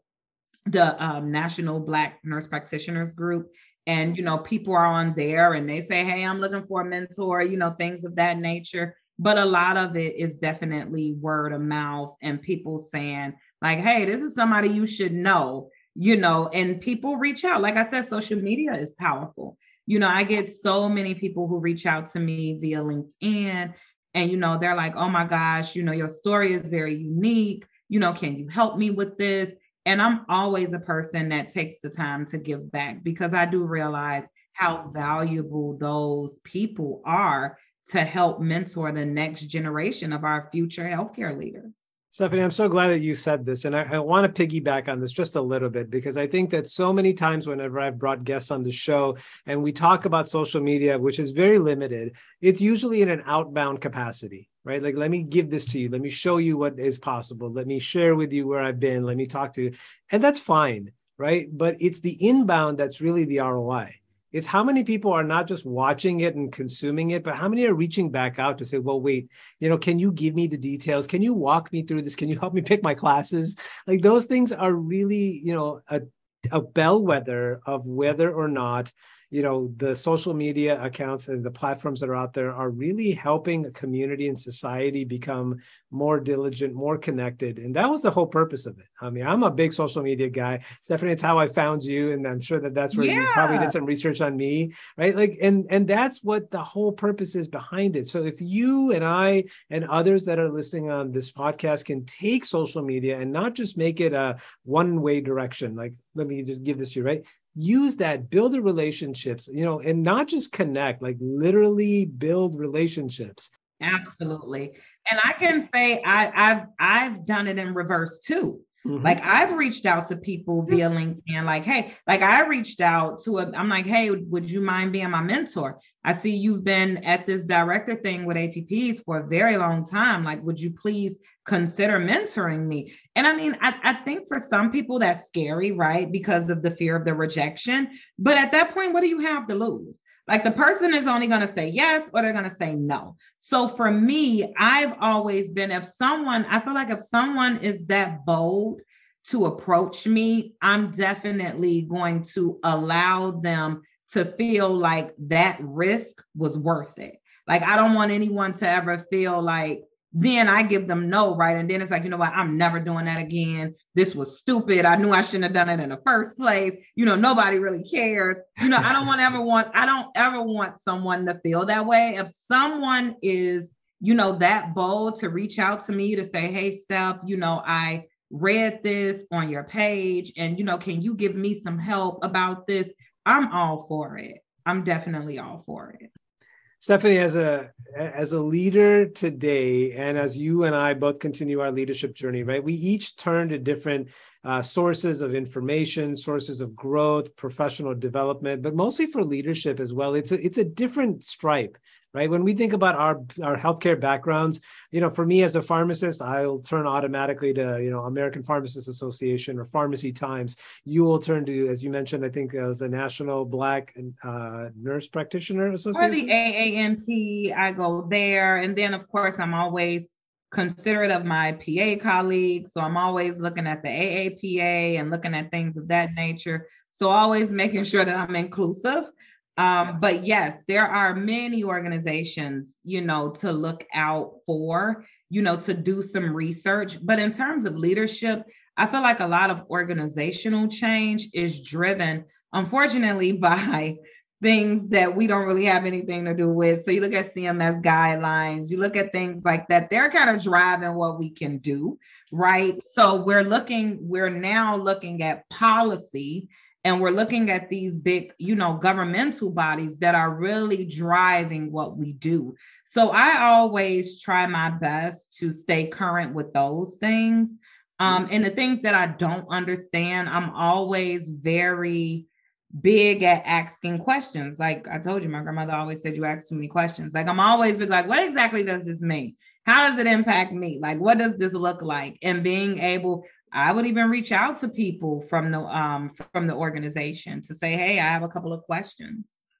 the um, National Black Nurse Practitioners Group. And, you know, people are on there and they say, hey, I'm looking for a mentor, you know, things of that nature. But a lot of it is definitely word of mouth and people saying, like, hey, this is somebody you should know, you know, and people reach out. Like I said, social media is powerful. You know, I get so many people who reach out to me via LinkedIn and, you know, they're like, oh my gosh, you know, your story is very unique. You know, can you help me with this? And I'm always a person that takes the time to give back because I do realize how valuable those people are to help mentor the next generation of our future healthcare leaders. Stephanie, I'm so glad that you said this. And I, I want to piggyback on this just a little bit, because I think that so many times whenever I've brought guests on the show and we talk about social media, which is very limited, it's usually in an outbound capacity, right? Like, let me give this to you. Let me show you what is possible. Let me share with you where I've been. Let me talk to you. And that's fine, right? But it's the inbound that's really the R O I. It's how many people are not just watching it and consuming it, but how many are reaching back out to say, well, wait, you know, can you give me the details? Can you walk me through this? Can you help me pick my classes? Like, those things are really, you know, a, a bellwether of whether or not, you know, the social media accounts and the platforms that are out there are really helping a community and society become more diligent, more connected. And that was the whole purpose of it. I mean, I'm a big social media guy. Stephanie, it's how I found you. And I'm sure that that's where Yeah. you probably did some research on me, right? Like, and, and that's what the whole purpose is behind it. So if you and I and others that are listening on this podcast can take social media and not just make it a one-way direction, like, let me just give this to you, right? Use that, build the relationships, you know, and not just connect, like literally build relationships. Absolutely. And I can say I, I've I've done it in reverse too. Mm-hmm. Like, I've reached out to people via yes. LinkedIn, like, hey, like I reached out to a, I'm like, hey, would you mind being my mentor? I see you've been at this director thing with A P Ps for a very long time. Like, would you please consider mentoring me? And I mean, I, I think for some people that's scary, right? Because of the fear of the rejection. But at that point, what do you have to lose? Like, the person is only going to say yes, or they're going to say no. So for me, I've always been, if someone, I feel like if someone is that bold to approach me, I'm definitely going to allow them to feel like that risk was worth it. Like, I don't want anyone to ever feel like, then I give them no, right? And then it's like, you know what? I'm never doing that again. This was stupid. I knew I shouldn't have done it in the first place. You know, nobody really cares. You know, I don't want ever want, I don't ever want someone to feel that way. If someone is, you know, that bold to reach out to me to say, hey, Steph, you know, I read this on your page and, you know, can you give me some help about this? I'm all for it. I'm definitely all for it. Stephanie, as a as a leader today, and as you and I both continue our leadership journey, right? We each turn to different uh, sources of information, sources of growth, professional development, but mostly for leadership as well. It's a it's a different stripe, right? When we think about our our healthcare backgrounds, you know, for me as a pharmacist, I'll turn automatically to, you know, American Pharmacists Association or Pharmacy Times. You will turn to, as you mentioned, I think as the National Black uh, Nurse Practitioner Association. Or the A A N P, I go there. And then, of course, I'm always considerate of my P A colleagues. So I'm always looking at the A A P A and looking at things of that nature. So always making sure that I'm inclusive. Um, but yes, there are many organizations, you know, to look out for, you know, to do some research. But in terms of leadership, I feel like a lot of organizational change is driven, unfortunately, by things that we don't really have anything to do with. So you look at C M S guidelines, you look at things like that, they're kind of driving what we can do, right? So we're looking, we're now looking at policy, and we're looking at these big, you know, governmental bodies that are really driving what we do. So I always try my best to stay current with those things. Um, and the things that I don't understand, I'm always very big at asking questions. Like I told you, my grandmother always said, you ask too many questions. Like, I'm always big, like, what exactly does this mean? How does it impact me? Like, what does this look like? And being able, I would even reach out to people from the um from the organization to say, hey, I have a couple of questions.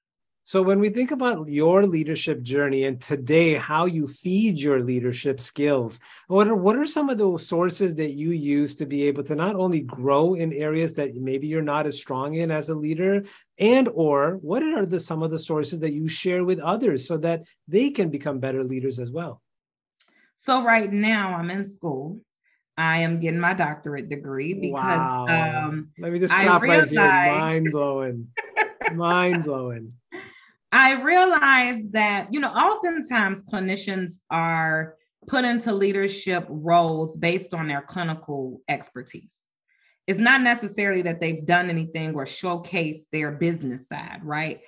So when we think about your leadership journey and today, how you feed your leadership skills, what are what are some of those sources that you use to be able to not only grow in areas that maybe you're not as strong in as a leader, and or what are the some of the sources that you share with others so that they can become better leaders as well? So right now I'm in school. I am getting my doctorate degree because Wow. um, Let me just I stop right here. realized Mind blowing. Mind blowing. I realized that, you know, oftentimes clinicians are put into leadership roles based on their clinical expertise. It's not necessarily that they've done anything or showcased their business side, right?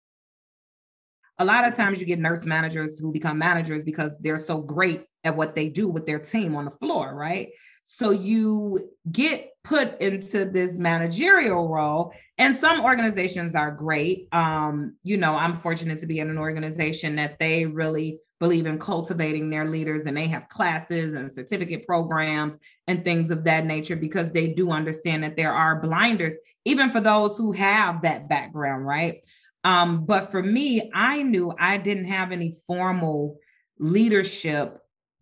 A lot of times you get nurse managers who become managers because they're so great at what they do with their team on the floor, right? So you get put into this managerial role, and some organizations are great. Um, you know, I'm fortunate to be in an organization that they really believe in cultivating their leaders, and they have classes and certificate programs and things of that nature because they do understand that there are blinders, even for those who have that background, right? Um, but for me, I knew I didn't have any formal leadership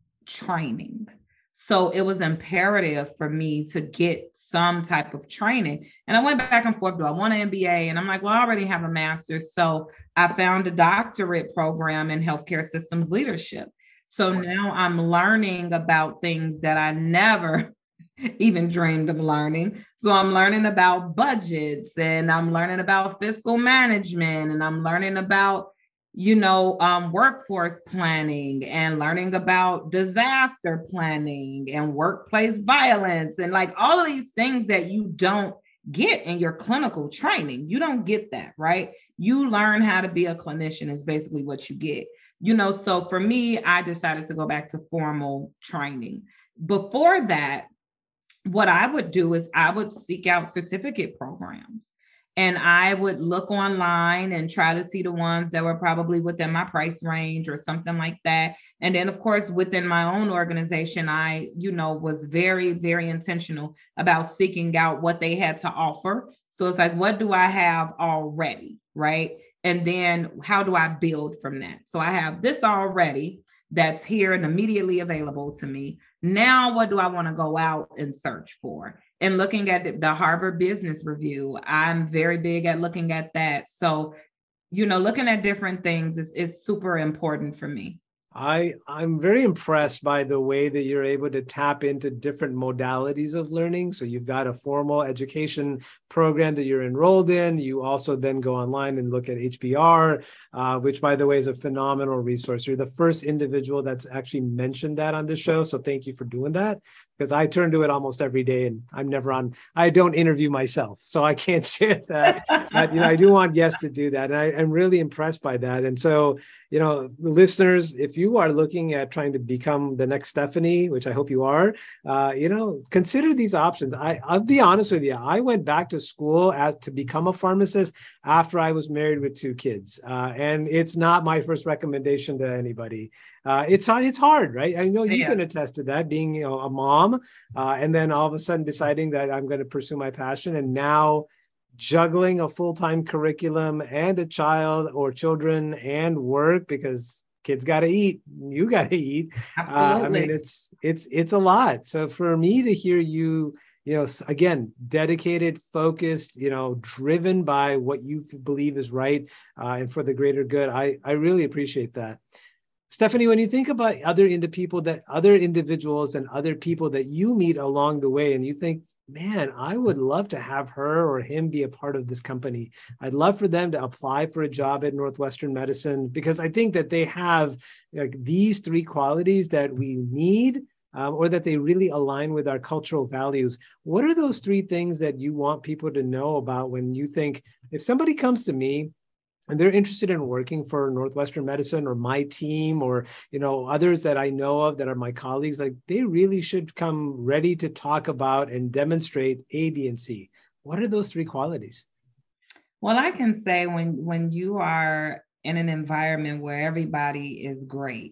training. So it was imperative for me to get some type of training. And I went back and forth. Do I want an M B A? And I'm like, well, I already have a master's. So I found a doctorate program in healthcare systems leadership. So now I'm learning about things that I never even dreamed of learning. So I'm learning about budgets, and I'm learning about fiscal management, and I'm learning about, you know, um, workforce planning, and learning about disaster planning and workplace violence, and like all of these things that you don't get in your clinical training. You don't get that, right? You learn how to be a clinician is basically what you get. You know, so for me, I decided to go back to formal training. Before that, what I would do is I would seek out certificate programs, and I would look online and try to see the ones that were probably within my price range or something like that. And then, of course, within my own organization, I, you know, was very, very intentional about seeking out what they had to offer. So it's like, what do I have already? Right. And then how do I build from that? So I have this already that's here and immediately available to me. Now, what do I want to go out and search for? And looking at the Harvard Business Review, I'm very big at looking at that. So, you know, looking at different things is, is super important for me. I, I'm very impressed by the way that you're able to tap into different modalities of learning. So you've got a formal education program that you're enrolled in. You also then go online and look at H B R, uh, which, by the way, is a phenomenal resource. You're the first individual that's actually mentioned that on the show. So thank you for doing that, because I turn to it almost every day, and I'm never on, I don't interview myself, so I can't share that. But, you know, I do want guests to do that. And I, I'm really impressed by that. And so, you know, listeners, if you are looking at trying to become the next Stephanie, which I hope you are, uh, you know, consider these options. I, I'll be honest with you. I went back to school at, to become a pharmacist after I was married with two kids. Uh, and it's not my first recommendation to anybody. Uh, it's it's hard, right? I know you Yeah. can attest to that, being, you know, a mom, uh, and then all of a sudden deciding that I'm going to pursue my passion, and now juggling a full-time curriculum and a child or children and work, because kids got to eat, you got to eat. Uh, I mean, Absolutely. it's it's it's a lot. So for me to hear you, you know, again, dedicated, focused, you know, driven by what you believe is right, uh, and for the greater good, I I really appreciate that. Stephanie, when you think about other into people that other individuals and other people that you meet along the way, and you think, man, I would love to have her or him be a part of this company. I'd love for them to apply for a job at Northwestern Medicine, because I think that they have like these three qualities that we need, um, or that they really align with our cultural values. What are those three things that you want people to know about when you think, if somebody comes to me and they're interested in working for Northwestern Medicine or my team, or, you know, others that I know of that are my colleagues, like they really should come ready to talk about and demonstrate A, B, and C. What are those three qualities? Well, I can say when when you are in an environment where everybody is great,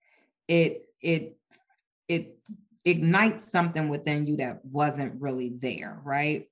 it it it ignites something within you that wasn't really there, right?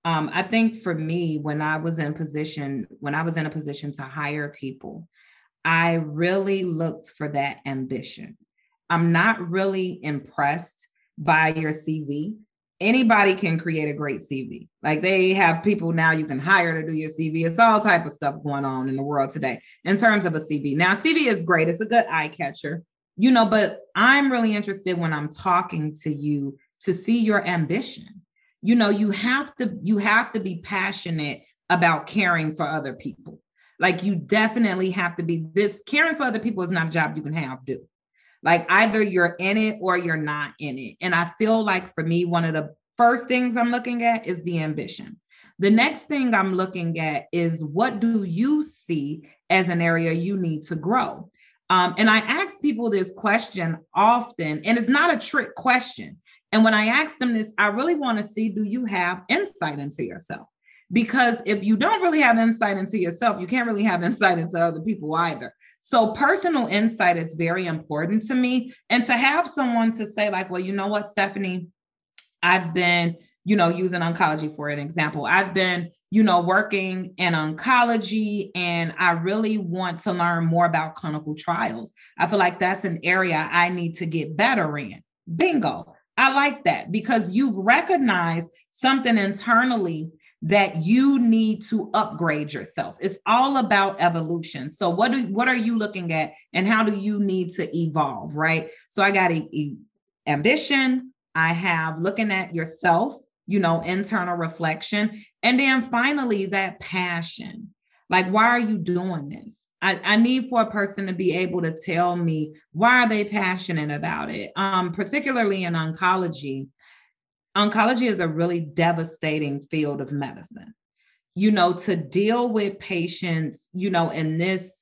Um, I think for me, when I was in position, when I was in a position to hire people, I really looked for that ambition. I'm not really impressed by your C V. Anybody can create a great C V. Like they have people now you can hire to do your C V. It's all type of stuff going on in the world today in terms of a C V. Now, C V is great. It's a good eye catcher, you know, but I'm really interested when I'm talking to you to see your ambition. You know, you have to, you have to be passionate about caring for other people. Like you definitely have to be this caring for other people is not a job you can have do. Like either you're in it or you're not in it. And I feel like for me, one of the first things I'm looking at is the ambition. The next thing I'm looking at is what do you see as an area you need to grow? Um, and I ask people this question often, and it's not a trick question. And when I ask them this, I really want to see, do you have insight into yourself? Because if you don't really have insight into yourself, you can't really have insight into other people either. So personal insight is very important to me. And to have someone to say like, well, you know what, Stephanie, I've been, you know, using oncology for an example. I've been, you know, working in oncology and I really want to learn more about clinical trials. I feel like that's an area I need to get better in. Bingo. I like that because you've recognized something internally that you need to upgrade yourself. It's all about evolution. So what do what are you looking at and how do you need to evolve, right? So I got a, a ambition, I have looking at yourself, you know, internal reflection, and then finally that passion. Like, why are you doing this? I, I need for a person to be able to tell me why are they passionate about it? Um, particularly in oncology. Oncology is a really devastating field of medicine. You know, to deal with patients, you know, in this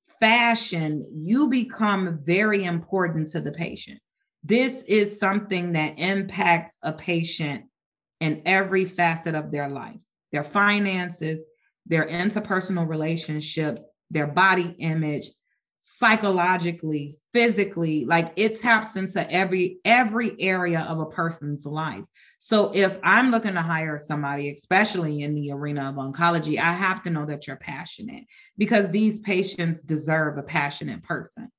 fashion, you become very important to the patient. This is something that impacts a patient in every facet of their life, their finances, their interpersonal relationships, their body image, psychologically, physically, like it taps into every every area of a person's life. So if I'm looking to hire somebody, especially in the arena of oncology, I have to know that you're passionate because these patients deserve a passionate person.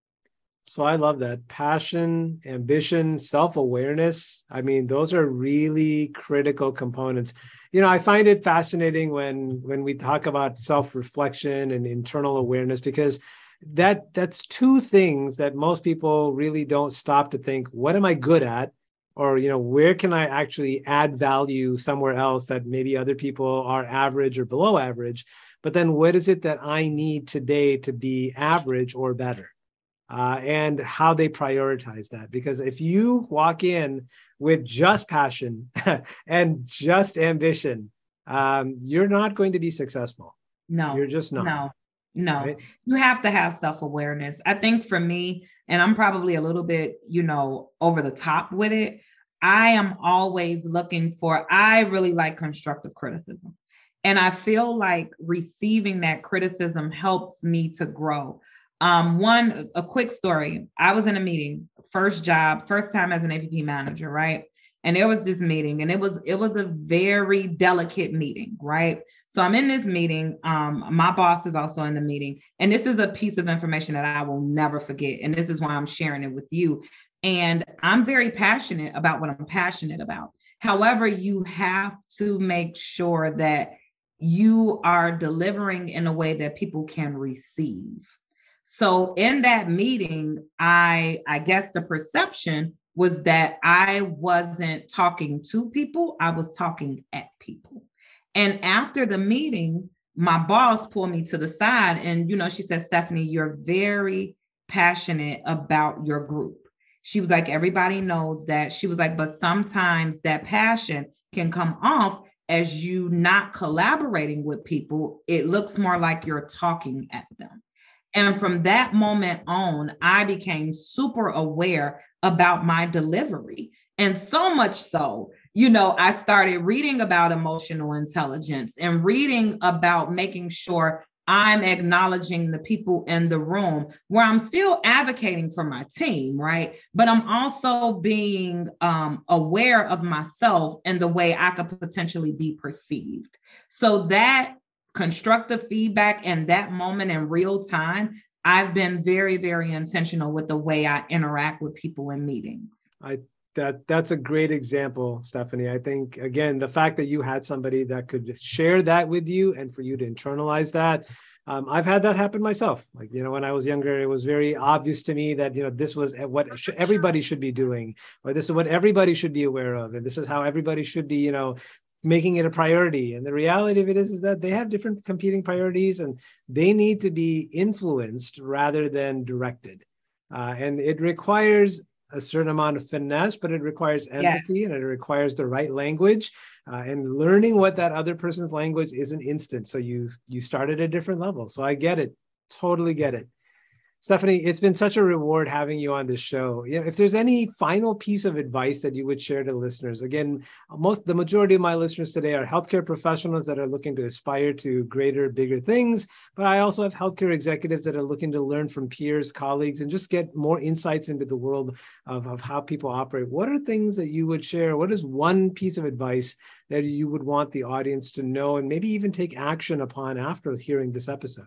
So I love that. Passion, ambition, self-awareness. I mean, those are really critical components. You know, I find it fascinating when when we talk about self-reflection and internal awareness, because that that's two things that most people really don't stop to think, what am I good at? Or, you know, where can I actually add value somewhere else that maybe other people are average or below average? But then what is it that I need today to be average or better? Uh, and how they prioritize that. Because if you walk in with just passion and just ambition, um, you're not going to be successful. No, you're just not. No, no. Right? You have to have self-awareness. I think for me, and I'm probably a little bit, you know, over the top with it, I am always looking for, I really like constructive criticism. And I feel like receiving that criticism helps me to grow. Um, one, a quick story. I was in a meeting, first job, first time as an A P P manager, right? And there was this meeting and it was, it was a very delicate meeting, right? So I'm in this meeting. Um, my boss is also in the meeting. And this is a piece of information that I will never forget. And this is why I'm sharing it with you. And I'm very passionate about what I'm passionate about. However, you have to make sure that you are delivering in a way that people can receive. So in that meeting, I, I guess the perception was that I wasn't talking to people, I was talking at people. And after the meeting, my boss pulled me to the side and, you know, she said, Stephanie, you're very passionate about your group. She was like, everybody knows that. She was like, but sometimes that passion can come off as you not collaborating with people. It looks more like you're talking at them. And from that moment on, I became super aware about my delivery. And so much so, you know, I started reading about emotional intelligence and reading about making sure I'm acknowledging the people in the room where I'm still advocating for my team, right? But I'm also being um, aware of myself and the way I could potentially be perceived. So that constructive feedback in that moment in real time, I've been very, very intentional with the way I interact with people in meetings. I that that's a great example, Stephanie. I think, again, the fact that you had somebody that could share that with you and for you to internalize that. Um, I've had that happen myself. Like, you know, when I was younger, it was very obvious to me that, you know, this was what sh- everybody should be doing, or this is what everybody should be aware of. And this is how everybody should be, you know, making it a priority. And the reality of it is, is that they have different competing priorities and they need to be influenced rather than directed. Uh, and it requires a certain amount of finesse, but it requires empathy, yeah. and it requires the right language, uh, and learning what that other person's language isn't instant. So you you start at a different level. So I get it, totally get it. Stephanie, it's been such a reward having you on this show. You know, if there's any final piece of advice that you would share to listeners, again, most the majority of my listeners today are healthcare professionals that are looking to aspire to greater, bigger things. But I also have healthcare executives that are looking to learn from peers, colleagues, and just get more insights into the world of, of how people operate. What are things that you would share? What is one piece of advice that you would want the audience to know and maybe even take action upon after hearing this episode?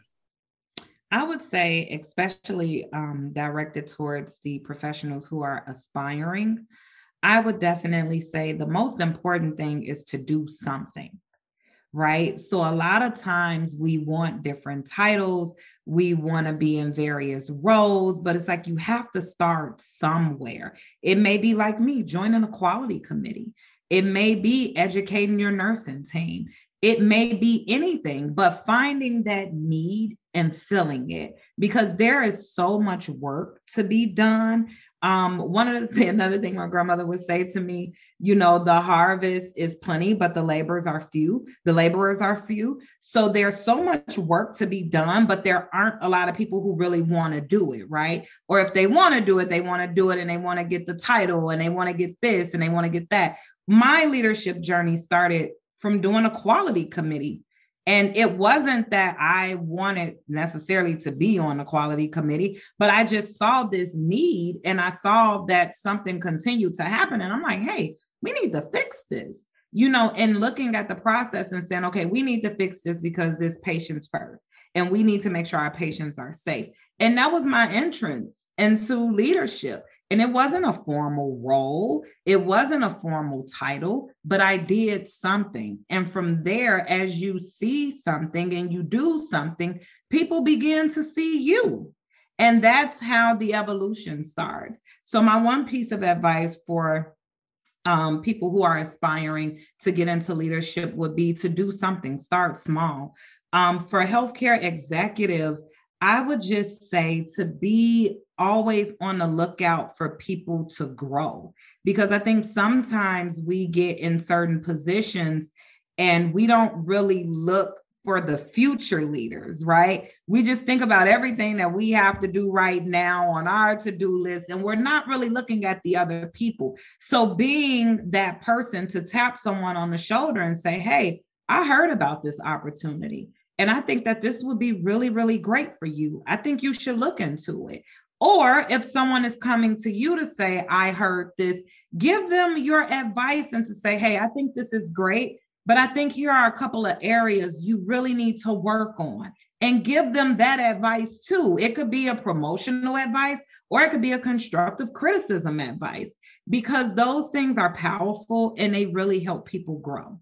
I would say, especially um, directed towards the professionals who are aspiring, I would definitely say the most important thing is to do something, right? So a lot of times we want different titles, we want to be in various roles, but it's like you have to start somewhere. It may be like me, joining a quality committee. It may be educating your nursing team. It may be anything, but finding that need and filling it, because there is so much work to be done. Um, one of the th- another thing my grandmother would say to me, you know, the harvest is plenty, but the laborers are few. The laborers are few. So there's so much work to be done, but there aren't a lot of people who really want to do it, right? Or if they want to do it, they want to do it and they want to get the title and they want to get this and they want to get that. My leadership journey started from doing a quality committee. And it wasn't that I wanted necessarily to be on the quality committee, but I just saw this need and I saw that something continued to happen. And I'm like, hey, we need to fix this, you know, and looking at the process and saying, okay, we need to fix this because it's patients first. And we need to make sure our patients are safe. And that was my entrance into leadership. And it wasn't a formal role. It wasn't a formal title, but I did something. And from there, as you see something and you do something, people begin to see you. And that's how the evolution starts. So my one piece of advice for um, people who are aspiring to get into leadership would be to do something, start small. Um, for healthcare executives, I would just say to be always on the lookout for people to grow, because I think sometimes we get in certain positions and we don't really look for the future leaders, right? We just think about everything that we have to do right now on our to-do list, and we're not really looking at the other people. So being that person to tap someone on the shoulder and say, hey, I heard about this opportunity. And I think that this would be really, really great for you. I think you should look into it. Or if someone is coming to you to say, I heard this, give them your advice and to say, hey, I think this is great, but I think here are a couple of areas you really need to work on, and give them that advice too. It could be a promotional advice, or it could be a constructive criticism advice, because those things are powerful and they really help people grow.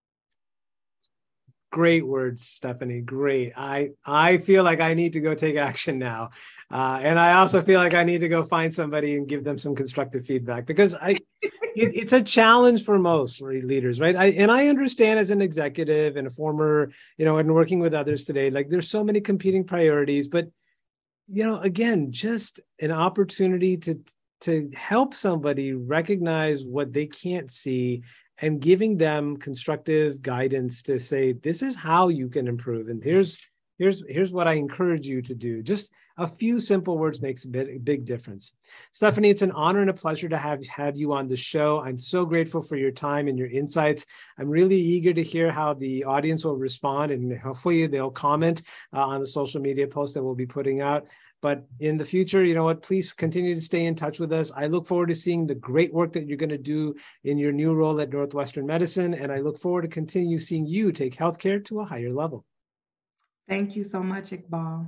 Great words, Stephanie. Great. I, I feel like I need to go take action now. Uh, and I also feel like I need to go find somebody and give them some constructive feedback, because I, it, it's a challenge for most leaders, right? I, and I understand as an executive and a former, you know, and working with others today, like there's so many competing priorities, but, you know, again, just an opportunity to, to help somebody recognize what they can't see and giving them constructive guidance to say, this is how you can improve. And here's Here's, here's what I encourage you to do. Just a few simple words makes a big, big difference. Stephanie, it's an honor and a pleasure to have had you on the show. I'm so grateful for your time and your insights. I'm really eager to hear how the audience will respond, and hopefully they'll comment uh, on the social media posts that we'll be putting out. But in the future, you know what, please continue to stay in touch with us. I look forward to seeing the great work that you're going to do in your new role at Northwestern Medicine. And I look forward to continue seeing you take healthcare to a higher level. Thank you so much, Iqbal.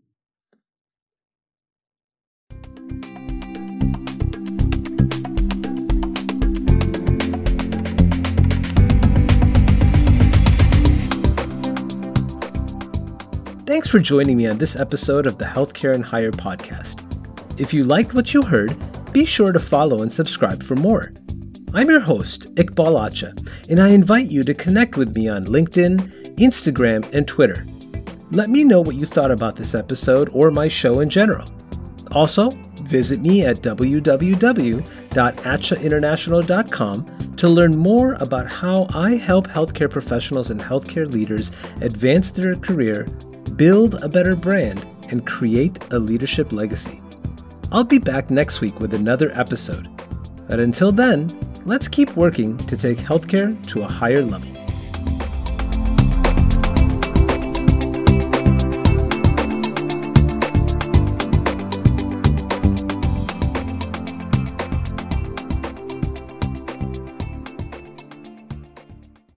Thanks for joining me on this episode of the Healthcare and Higher podcast. If you liked what you heard, be sure to follow and subscribe for more. I'm your host, Iqbal Acha, and I invite you to connect with me on LinkedIn, Instagram, and Twitter. Let me know what you thought about this episode or my show in general. Also, visit me at w w w dot acha international dot com to learn more about how I help healthcare professionals and healthcare leaders advance their career, build a better brand, and create a leadership legacy. I'll be back next week with another episode. But until then, let's keep working to take healthcare to a higher level.